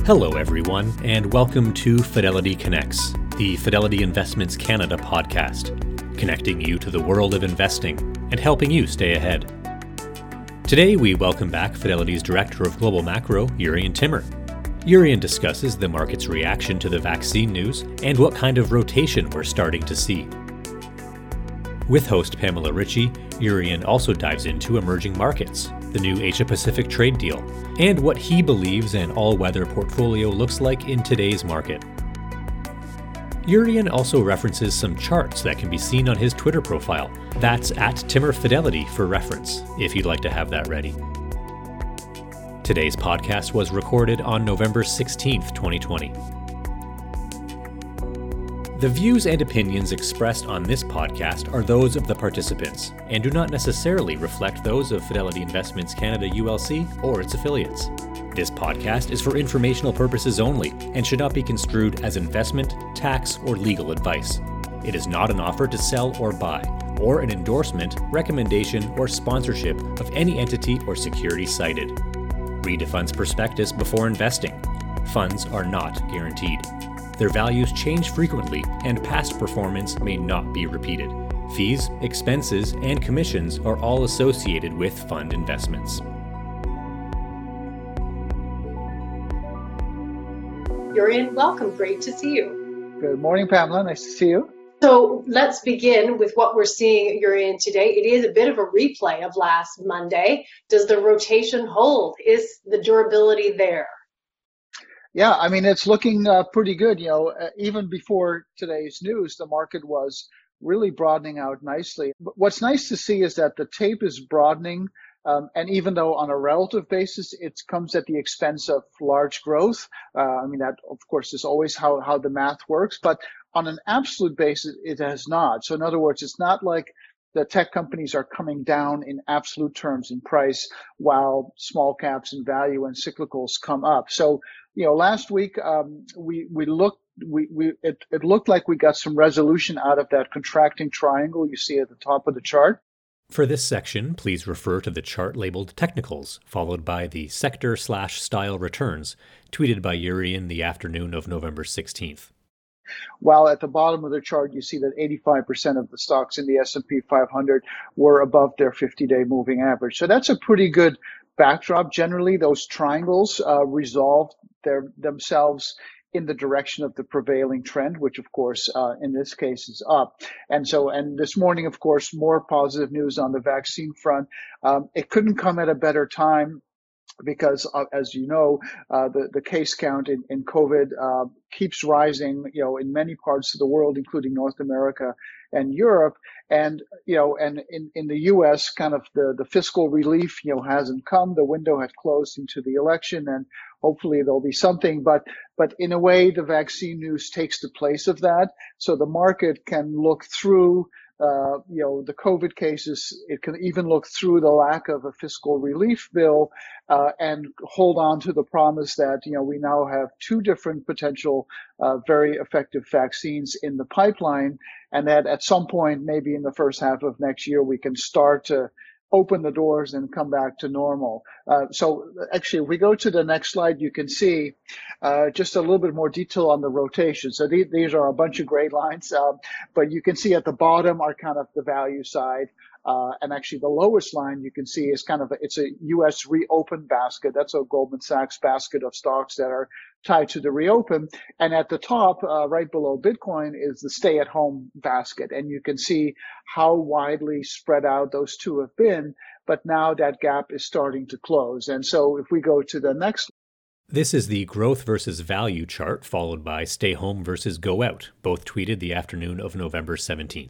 Hello, everyone, and welcome to Fidelity Connects, the Fidelity Investments Canada podcast, connecting you to the world of investing and helping you stay ahead. Today, we welcome back Fidelity's Director of Global Macro, Jurrien Timmer. Jurrien discusses the market's reaction to the vaccine news and what kind of rotation we're starting to see. With host Pamela Ritchie, Jurrien also dives into emerging markets, the new Asia-Pacific trade deal, and what he believes an all-weather portfolio looks like in today's market. Jurrien also references some charts that can be seen on his Twitter profile. That's at TimmerFidelity for reference, if you'd like to have that ready. Today's podcast was recorded on November 16th, 2020. The views and opinions expressed on this podcast are those of the participants and do not necessarily reflect those of Fidelity Investments Canada ULC or its affiliates. This podcast is for informational purposes only and should not be construed as investment, tax, or legal advice. It is not an offer to sell or buy, or an endorsement, recommendation, or sponsorship of any entity or security cited. Read a fund's prospectus before investing. Funds are not guaranteed. Their values change frequently, and past performance may not be repeated. Fees, expenses, and commissions are all associated with fund investments. Jurrien, welcome. Great to see you. Good morning, Pamela. Nice to see you. So let's begin with what we're seeing, Jurrien, today. It is a bit of a replay of last Monday. Does the rotation hold? Is the durability there? Yeah, I mean, it's looking pretty good. Even before today's news, the market was really broadening out nicely. But what's nice to see is that the tape is broadening. And even though on a relative basis, it comes at the expense of large growth. That, of course, is always how the math works. But on an absolute basis, it has not. So in other words, it's not like the tech companies are coming down in absolute terms in price while small caps and value and cyclicals come up. So, last week it looked like we got some resolution out of that contracting triangle you see at the top of the chart. For this section, please refer to the chart labeled Technicals, followed by the sector/style returns, tweeted by Jurrien the afternoon of November 16th. While at the bottom of the chart, you see that 85% of the stocks in the S&P 500 were above their 50-day moving average. So that's a pretty good backdrop. Generally, those triangles resolve themselves in the direction of the prevailing trend, which of course, in this case is up. And this morning, of course, more positive news on the vaccine front. It couldn't come at a better time because, as you know, the case count in COVID keeps rising, in many parts of the world, including North America and Europe. And in the U.S., kind of the fiscal relief, hasn't come. The window had closed into the election, and hopefully there'll be something. But in a way, the vaccine news takes the place of that. So the market can look through the COVID cases. It can even look through the lack of a fiscal relief bill and hold on to the promise that, we now have two different potential very effective vaccines in the pipeline, and that at some point, maybe in the first half of next year, we can start to open the doors and come back to normal. So actually, if we go to the next slide, you can see just a little bit more detail on the rotation. So these are a bunch of gray lines, but you can see at the bottom are kind of the value side. And actually the lowest line you can see is it's a U.S. reopen basket. That's a Goldman Sachs basket of stocks that are tied to the reopen. And at the top, right below Bitcoin, is the stay-at-home basket. And you can see how widely spread out those two have been. But now that gap is starting to close. And so if we go to the next. This is the growth versus value chart, followed by stay home versus go out, both tweeted the afternoon of November 17th.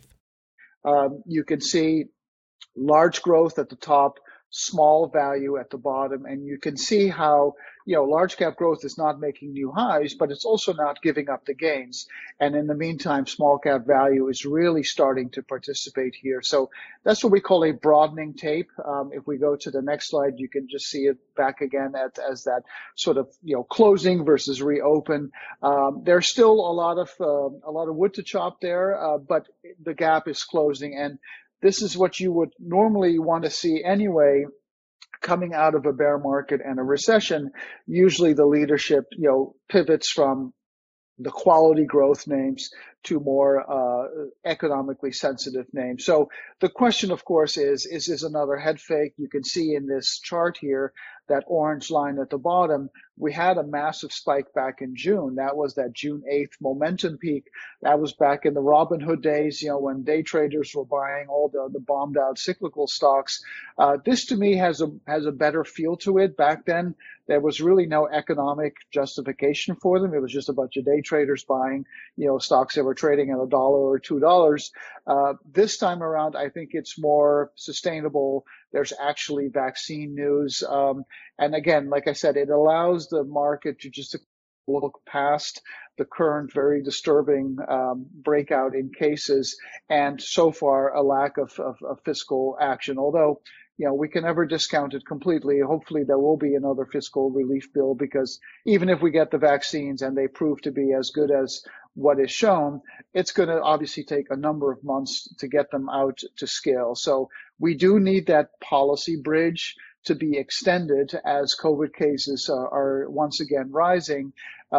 You can see large growth at the top, small value at the bottom, and you can see how, large cap growth is not making new highs, but it's also not giving up the gains. And in the meantime, small cap value is really starting to participate here. So that's what we call a broadening tape. If we go to the next slide, you can just see it back again as that sort of, closing versus reopen. There's still a lot of wood to chop there, but the gap is closing, and this is what you would normally want to see anyway coming out of a bear market and a recession, usually the leadership, pivots from the quality growth names to more economically sensitive names. So the question, of course, is this another head fake? You can see in this chart here, that orange line at the bottom, we had a massive spike back in June. That was that June 8th momentum peak. That was back in the Robinhood days, when day traders were buying all the bombed out cyclical stocks. This to me has a better feel to it. Back then, there was really no economic justification for them. It was just a bunch of day traders buying, stocks that were trading at $1 or $2. This time around, I think it's more sustainable. There's actually vaccine news. And again, like I said, it allows the market to just look past the current very disturbing breakout in cases and so far a lack of fiscal action. Although, we can never discount it completely. Hopefully there will be another fiscal relief bill, because even if we get the vaccines and they prove to be as good as what is shown, it's going to obviously take a number of months to get them out to scale. So we do need that policy bridge to be extended as COVID cases are once again rising.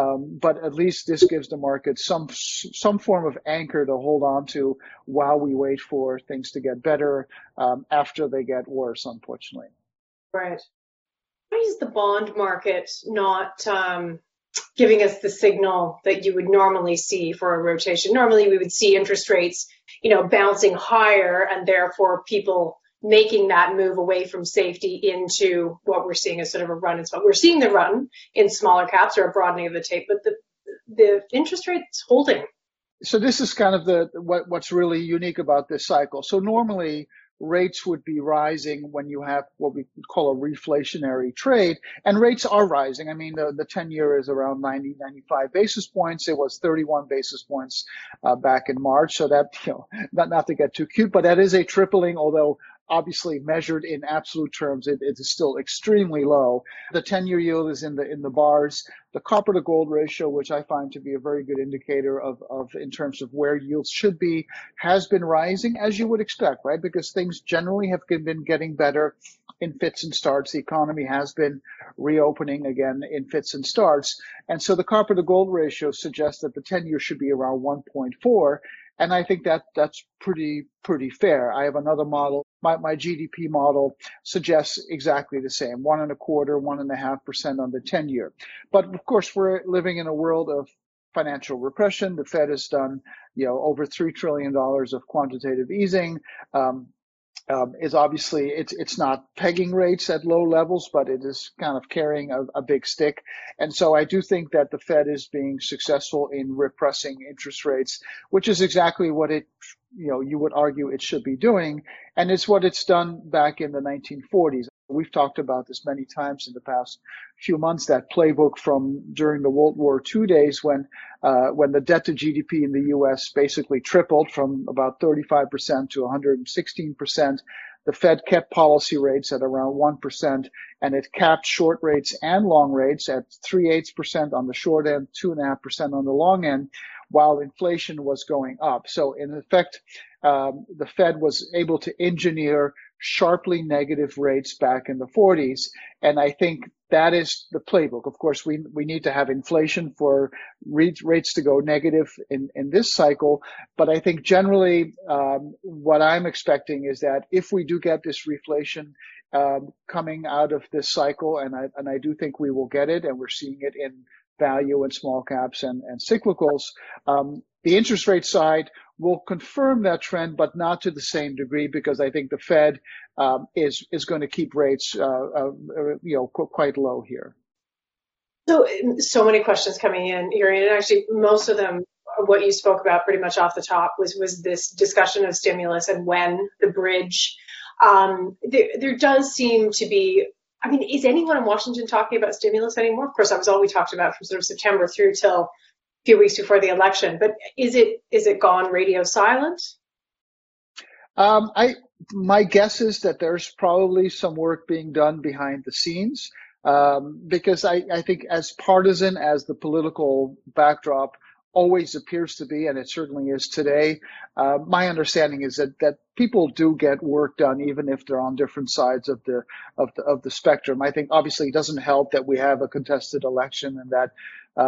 But at least this gives the market some form of anchor to hold on to while we wait for things to get better after they get worse, unfortunately. Right. Why is the bond market not giving us the signal that you would normally see for a rotation? Normally we would see interest rates, bouncing higher, and therefore people making that move away from safety into what we're seeing as sort of a run. But we're seeing the run in smaller caps or a broadening of the tape, but the interest rate's holding. So this is kind of what's really unique about this cycle. So normally rates would be rising when you have what we call a reflationary trade, and rates are rising. I mean, the 10-year is around 90, 95 basis points. It was 31 basis points back in March. So that, not to get too cute, but that is a tripling, although obviously measured in absolute terms, it is still extremely low. The 10-year yield is in the bars. The copper to gold ratio, which I find to be a very good indicator of in terms of where yields should be, has been rising, as you would expect, right? Because things generally have been getting better in fits and starts. The economy has been reopening again in fits and starts. And so the copper to gold ratio suggests that the 10-year should be around 1.4. And I think that's pretty fair. I have another model. My GDP model suggests exactly the same, 1.25%, 1.5% on the 10-year. But of course, we're living in a world of financial repression. The Fed has done, over $3 trillion of quantitative easing. Is obviously it's not pegging rates at low levels, but it is kind of carrying a big stick. And so I do think that the Fed is being successful in repressing interest rates, which is exactly what you would argue it should be doing. And it's what it's done back in the 1940s. We've talked about this many times in the past few months, that playbook from during the World War II days when the debt to GDP in the U.S. basically tripled from about 35% to 116%. The Fed kept policy rates at around 1%, and it capped short rates and long rates at 3/8% on the short end, 2.5% on the long end, while inflation was going up. So in effect, the Fed was able to engineer sharply negative rates back in the 40s. And I think that is the playbook. Of course, we need to have inflation for rates to go negative in this cycle. But I think generally what I'm expecting is that if we do get this reflation coming out of this cycle, and I do think we will get it, and we're seeing it in value and small caps and cyclicals, the interest rate side will confirm that trend, but not to the same degree, because I think the Fed is going to keep rates quite low here. So many questions coming in, Jurriën, and actually most of them, what you spoke about pretty much off the top was this discussion of stimulus and when the bridge. There does seem to be. I mean, is anyone in Washington talking about stimulus anymore? Of course, that was all we talked about from sort of September through till a few weeks before the election. But is it gone radio silent? My guess is that there's probably some work being done behind the scenes, because I think as partisan as the political backdrop always appears to be, and it certainly is today. My understanding is that people do get work done even if they're on different sides of the spectrum. I think obviously it doesn't help that we have a contested election and that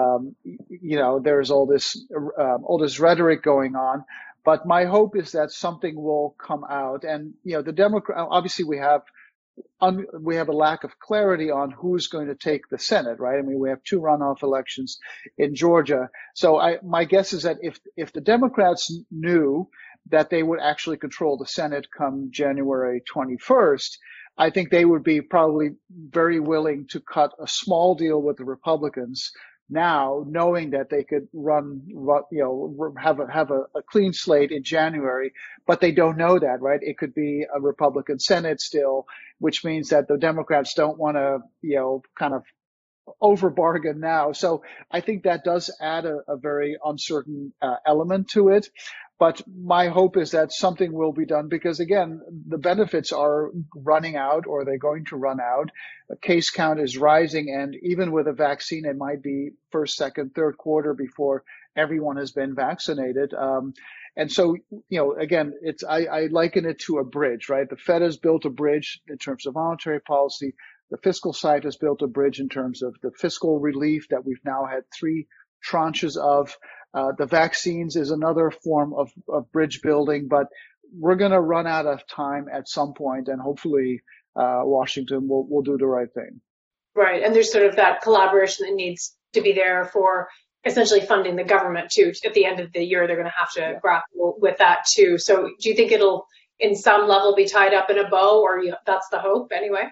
there's all this rhetoric going on. But my hope is that something will come out, and the Democrat. Obviously, we have a lack of clarity on who's going to take the Senate, right? I mean, we have 2 runoff elections in Georgia. So my guess is that if the Democrats knew that they would actually control the Senate come January 21st, I think they would be probably very willing to cut a small deal with the Republicans now, knowing that they could have a clean slate in January, but they don't know that, right? It could be a Republican Senate still, which means that the Democrats don't want to, kind of over bargain now. So I think that does add a very uncertain element to it. But my hope is that something will be done because, again, the benefits are running out, or they're going to run out. The case count is rising, and even with a vaccine, it might be first, second, third quarter before everyone has been vaccinated. And so, again, I liken it to a bridge, right? The Fed has built a bridge in terms of monetary policy. The fiscal side has built a bridge in terms of the fiscal relief that we've now had 3 tranches of. The vaccines is another form of bridge building, but we're going to run out of time at some point, and hopefully Washington will do the right thing. Right, and there's sort of that collaboration that needs to be there for essentially funding the government too. At the end of the year, they're going to have to grapple with that too. So do you think it'll, in some level, be tied up in a bow, or that's the hope anyway?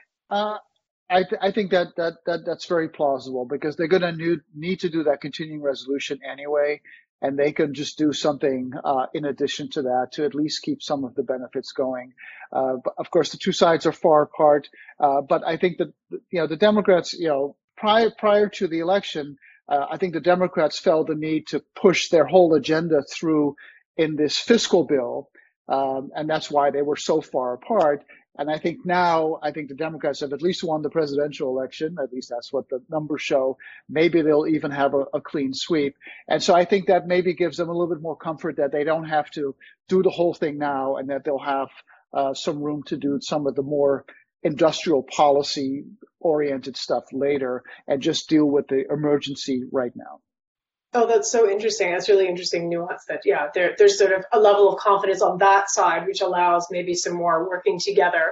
I think that's very plausible because they're going to need to do that continuing resolution anyway, and they can just do something in addition to that to at least keep some of the benefits going. But of course, the 2 sides are far apart, but I think that the Democrats, prior to the election, I think the Democrats felt the need to push their whole agenda through in this fiscal bill, and that's why they were so far apart. And I think now, the Democrats have at least won the presidential election. At least that's what the numbers show. Maybe they'll even have a clean sweep. And so I think that maybe gives them a little bit more comfort that they don't have to do the whole thing now, and that they'll have some room to do some of the more industrial policy oriented stuff later and just deal with the emergency right now. Oh, that's so interesting. That's really interesting nuance that, there's sort of a level of confidence on that side, which allows maybe some more working together.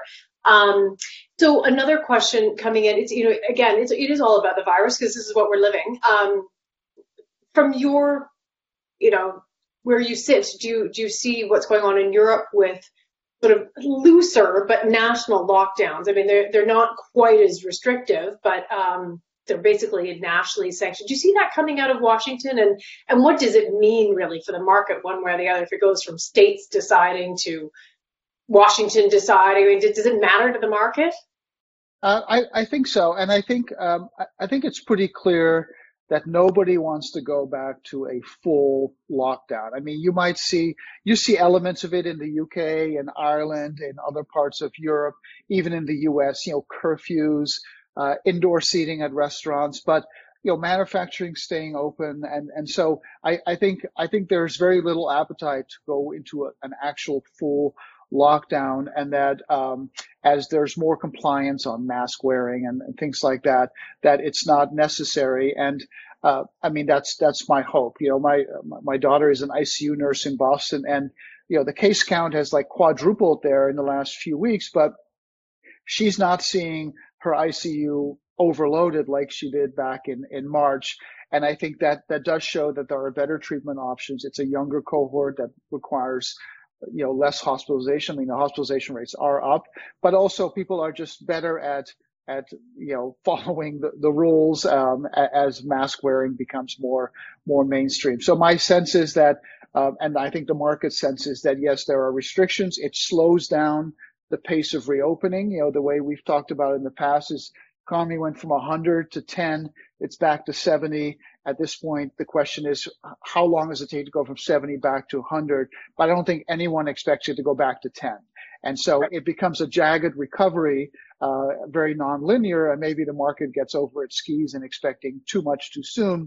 So another question coming in, it's, again, it is all about the virus because this is what we're living. From your, where you sit, do you see what's going on in Europe with sort of looser but national lockdowns? I mean, they're not quite as restrictive, but they're basically nationally sanctioned. Do you see that coming out of Washington? And what does it mean really for the market one way or the other if it goes from states deciding to Washington deciding? I mean, does it matter to the market? I think so. And I think it's pretty clear that nobody wants to go back to a full lockdown. I mean, you see elements of it in the UK and Ireland and other parts of Europe, even in the US, curfews, indoor seating at restaurants, but manufacturing staying open, and so I think there's very little appetite to go into an actual full lockdown, and that as there's more compliance on mask wearing and things like that it's not necessary. And I mean that's my hope. My daughter is an ICU nurse in Boston, and the case count has like quadrupled there in the last few weeks, but she's not seeing her ICU overloaded like she did back in March. And I think that does show that there are better treatment options. It's a younger cohort that requires, less hospitalization. I mean, the hospitalization rates are up, but also people are just better at following the rules as mask wearing becomes more mainstream. So my sense is that, and I think the market sense is that, yes, there are restrictions. It slows down the pace of reopening. The way we've talked about in the past is economy went from 100 to 10. It's back to 70. At this point, the question is, how long does it take to go from 70 back to 100? But I don't think anyone expects it to go back to 10. And so it becomes a jagged recovery, very nonlinear, and maybe the market gets over its skis and expecting too much too soon.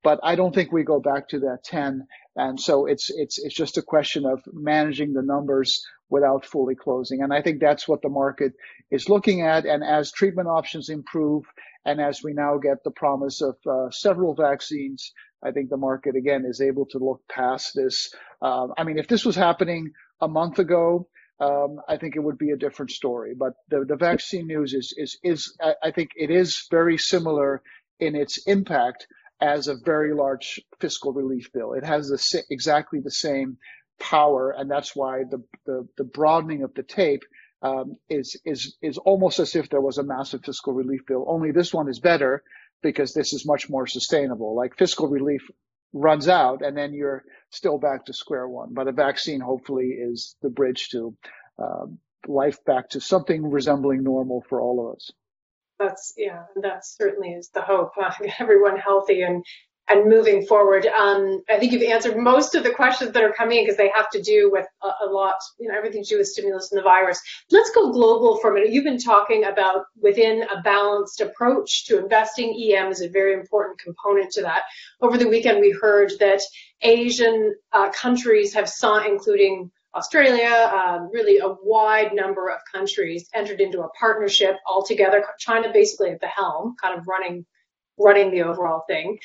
but I don't think we go back to that 10. And so it's just a question of managing the numbers without fully closing. And I think that's what the market is looking at. And as treatment options improve, and as we now get the promise of several vaccines, I think the market again is able to look past this. I mean, if this was happening a month ago, I think it would be a different story. But the vaccine news is I think it is very similar in its impact as a very large fiscal relief bill. It has exactly the same power, and that's why the broadening of the tape is almost as if there was a massive fiscal relief bill. Only this one is better because this is much more sustainable. Like fiscal relief runs out and then you're still back to square one. But a vaccine hopefully is the bridge to life back to something resembling normal for all of us. That certainly is the hope. Everyone healthy and moving forward. I think you've answered most of the questions that are coming in because they have to do with a lot, everything to do with stimulus and the virus. Let's go global for a minute. You've been talking about within a balanced approach to investing. EM is a very important component to that. Over the weekend, we heard that Asian countries have sought, including Australia, really a wide number of countries entered into a partnership altogether. China basically at the helm, kind of running the overall thing.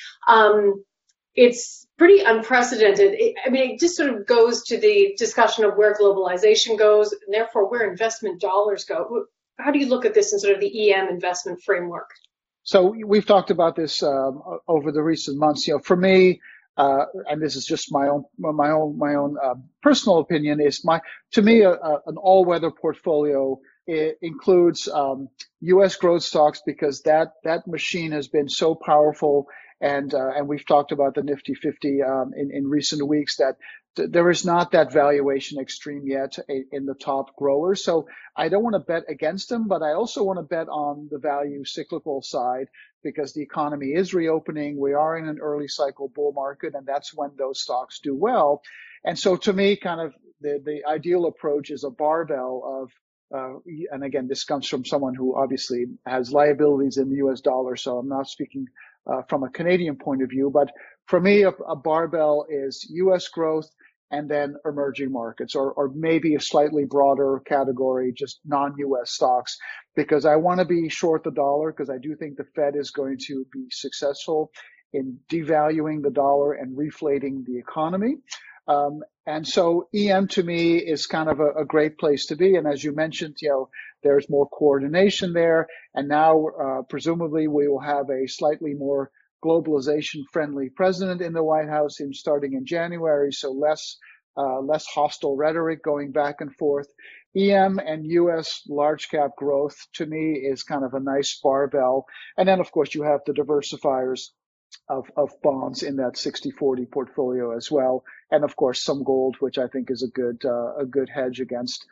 It's pretty unprecedented. It just sort of goes to the discussion of where globalization goes, and therefore where investment dollars go. How do you look at this in sort of the EM investment framework? So we've talked about this over the recent months. For me, and this is just my own personal opinion, to me an all-weather portfolio. It includes U.S. growth stocks because that machine has been so powerful, and we've talked about the Nifty 50 in recent weeks that there is not that valuation extreme yet in the top growers. So I don't want to bet against them, but I also want to bet on the value cyclical side because the economy is reopening. We are in an early cycle bull market, and that's when those stocks do well. And so to me, kind of the ideal approach is a barbell of and again, this comes from someone who obviously has liabilities in the U.S. dollar, so I'm not speaking from a Canadian point of view. But for me, a barbell is U.S. growth and then emerging markets, or maybe a slightly broader category, just non-U.S. stocks, because I want to be short the dollar because I do think the Fed is going to be successful in devaluing the dollar and reflating the economy. And so EM to me is kind of a great place to be. And as you mentioned, there's more coordination there. And now, presumably, we will have a slightly more globalization-friendly president in the White House starting in January. So less hostile rhetoric going back and forth. EM and U.S. large cap growth to me is kind of a nice barbell. And then, of course, you have the diversifiers of bonds in that 60-40 portfolio as well, and of course some gold, which I think is a good hedge against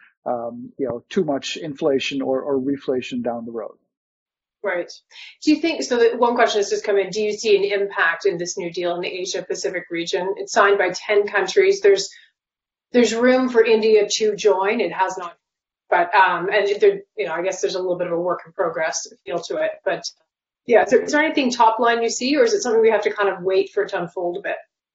too much inflation or reflation down the road. Right. Do you think so? One question has just come in. Do you see an impact in this new deal in the Asia Pacific region? It's signed by 10 countries. There's room for India to join. It has not, but I guess there's a little bit of a work in progress feel to it, but. Yeah, is there anything top line you see, or is it something we have to kind of wait for it to unfold a bit?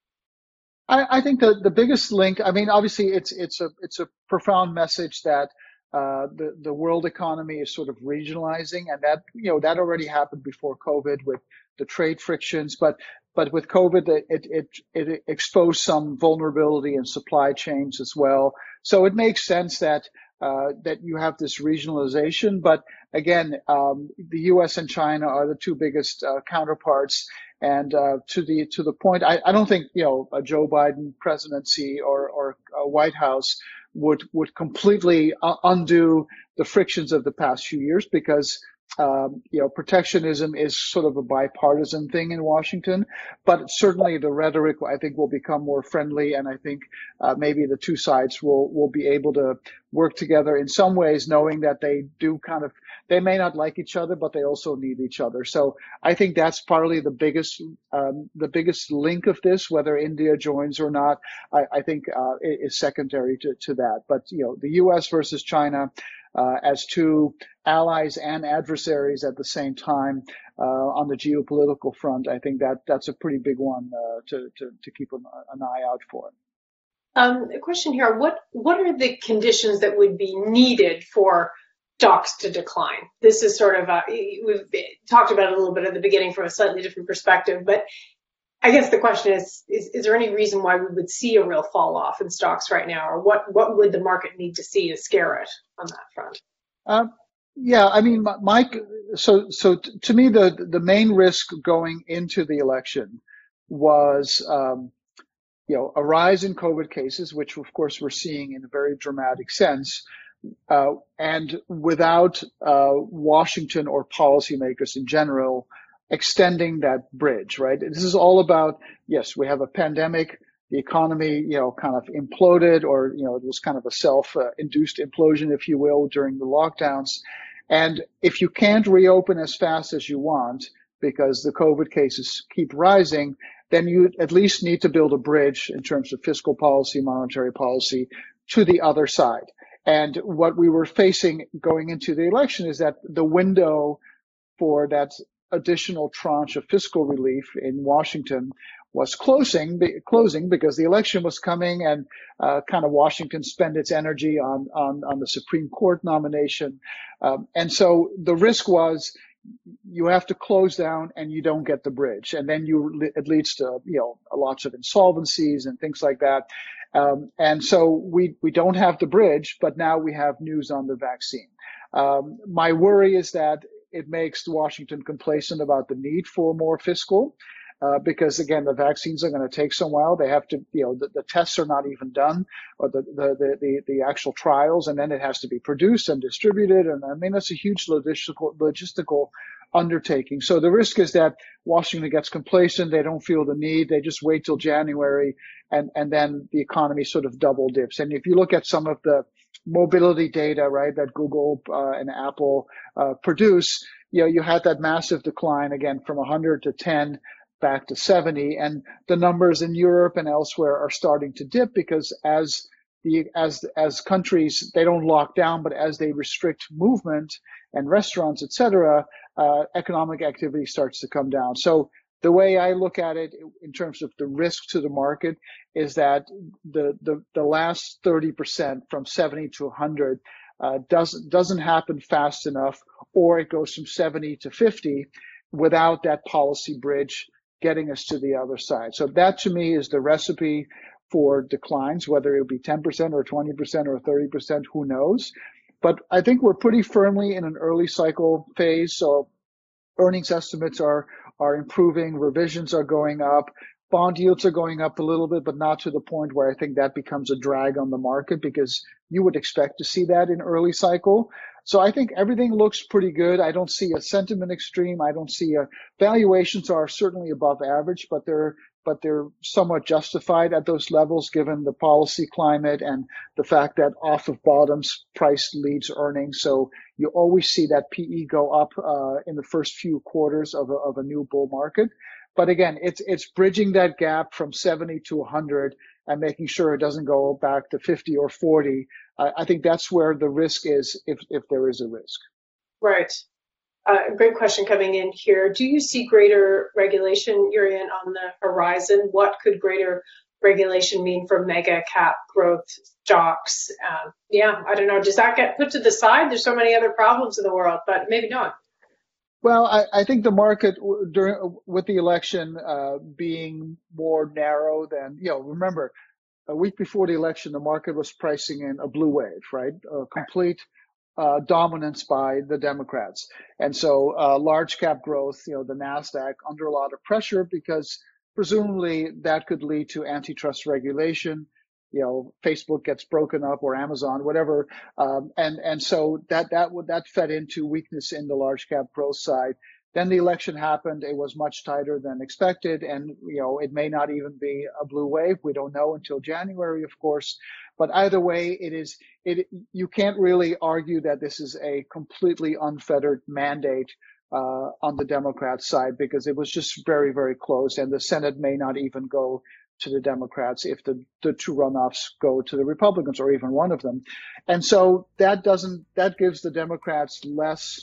I think the biggest link, obviously it's a profound message that the world economy is sort of regionalizing, and that already happened before COVID with the trade frictions, but with COVID it exposed some vulnerability in supply chains as well. So it makes sense that you have this regionalization. But again, the U.S. and China are the two biggest counterparts. And to the point, I don't think a Joe Biden presidency or a White House would completely undo the frictions of the past few years because protectionism is sort of a bipartisan thing in Washington, but certainly the rhetoric, I think, will become more friendly. And I think maybe the two sides will be able to work together in some ways, knowing that they may not like each other, but they also need each other. So I think that's partly the biggest link of this, whether India joins or not, I think is secondary to that. But, the U.S. versus China, as two allies and adversaries at the same time on the geopolitical front. I think that's a pretty big one to keep an eye out for. A question here: what are the conditions that would be needed for stocks to decline? This is sort of we've talked about it a little bit at the beginning from a slightly different perspective, but I guess the question is there any reason why we would see a real fall off in stocks right now, or what would the market need to see to scare it on that front? Yeah, I mean, Mike. So to me, the main risk going into the election was a rise in COVID cases, which of course we're seeing in a very dramatic sense, and without Washington or policymakers in general extending that bridge, right? This is all about, yes, we have a pandemic, the economy, kind of imploded, or, it was kind of a self-induced implosion, if you will, during the lockdowns. And if you can't reopen as fast as you want because the COVID cases keep rising, then you at least need to build a bridge in terms of fiscal policy, monetary policy to the other side. And what we were facing going into the election is that the window for that additional tranche of fiscal relief in Washington was closing because the election was coming, and kind of Washington spent its energy on the Supreme Court nomination. And so the risk was you have to close down and you don't get the bridge. And then it leads to, lots of insolvencies and things like that. And so we don't have the bridge, but now we have news on the vaccine. My worry is that it makes Washington complacent about the need for more fiscal, because again, the vaccines are going to take some while. They have to, the tests are not even done, or the actual trials, and then it has to be produced and distributed. And I mean, that's a huge logistical undertaking. So the risk is that Washington gets complacent. They don't feel the need. They just wait till January, and then the economy sort of double dips. And if you look at some of the mobility data, right, that Google and Apple produce, you had that massive decline again from 100 to 10 back to 70, and the numbers in Europe and elsewhere are starting to dip because as countries, they don't lock down, but as they restrict movement and restaurants, etc., economic activity starts to come down. So the way I look at it in terms of the risk to the market is that the last 30% from 70 to 100 doesn't happen fast enough, or it goes from 70 to 50 without that policy bridge getting us to the other side. So that to me is the recipe for declines, whether it be 10% or 20% or 30%, who knows. But I think we're pretty firmly in an early cycle phase. So earnings estimates are improving, revisions are going up, bond yields are going up a little bit, but not to the point where I think that becomes a drag on the market, because you would expect to see that in early cycle. So I think everything looks pretty good. I don't see a sentiment extreme. I don't see valuations are certainly above average, but they're somewhat justified at those levels given the policy climate and the fact that off of bottoms, price leads earnings. So you always see that PE go up in the first few quarters of a new bull market. But again, it's bridging that gap from 70 to 100 and making sure it doesn't go back to 50 or 40. I think that's where the risk is, if there is a risk. Right. Great question coming in here. Do you see greater regulation, Jurjen, on the horizon? What could greater regulation mean for mega cap growth stocks? I don't know. Does that get put to the side? There's so many other problems in the world, but maybe not. Well, I think the market with the election being more narrow than, remember, a week before the election, the market was pricing in a blue wave, right? A complete dominance by the Democrats. And so large cap growth, the NASDAQ under a lot of pressure because presumably that could lead to antitrust regulation. Facebook gets broken up, or Amazon, whatever. And so that fed into weakness in the large cap growth side. Then the election happened. It was much tighter than expected. And, it may not even be a blue wave. We don't know until January, of course. But either way, you can't really argue that this is a completely unfettered mandate on the Democrat side, because it was just very, very close. And the Senate may not even go to the Democrats if the two runoffs go to the Republicans, or even one of them. And so that gives the Democrats less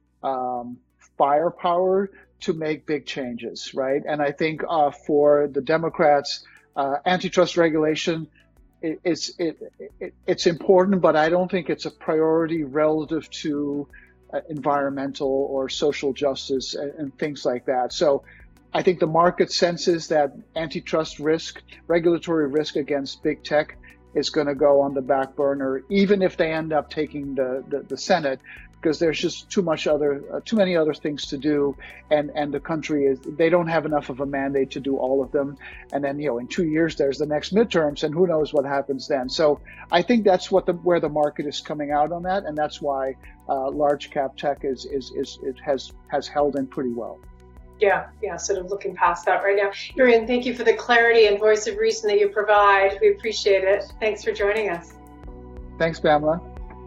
firepower to make big changes, right? And I think for the Democrats, antitrust regulation, it's important, but I don't think it's a priority relative to environmental or social justice and things like that. So I think the market senses that antitrust risk, regulatory risk against big tech is going to go on the back burner, even if they end up taking the Senate, because there's just too many other things to do, and the country they don't have enough of a mandate to do all of them. And then in 2 years there's the next midterms, and who knows what happens then. So I think that's where the market is coming out on that, and that's why large cap tech has held in pretty well. Yeah, sort of looking past that right now. Jurriaan, thank you for the clarity and voice of reason that you provide. We appreciate it. Thanks for joining us. Thanks, Pamela.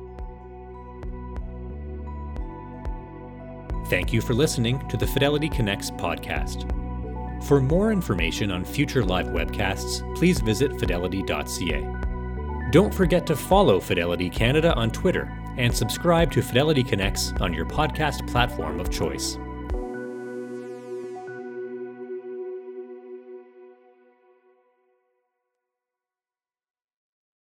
Thank you for listening to the Fidelity Connects podcast. For more information on future live webcasts, please visit fidelity.ca. Don't forget to follow Fidelity Canada on Twitter and subscribe to Fidelity Connects on your podcast platform of choice.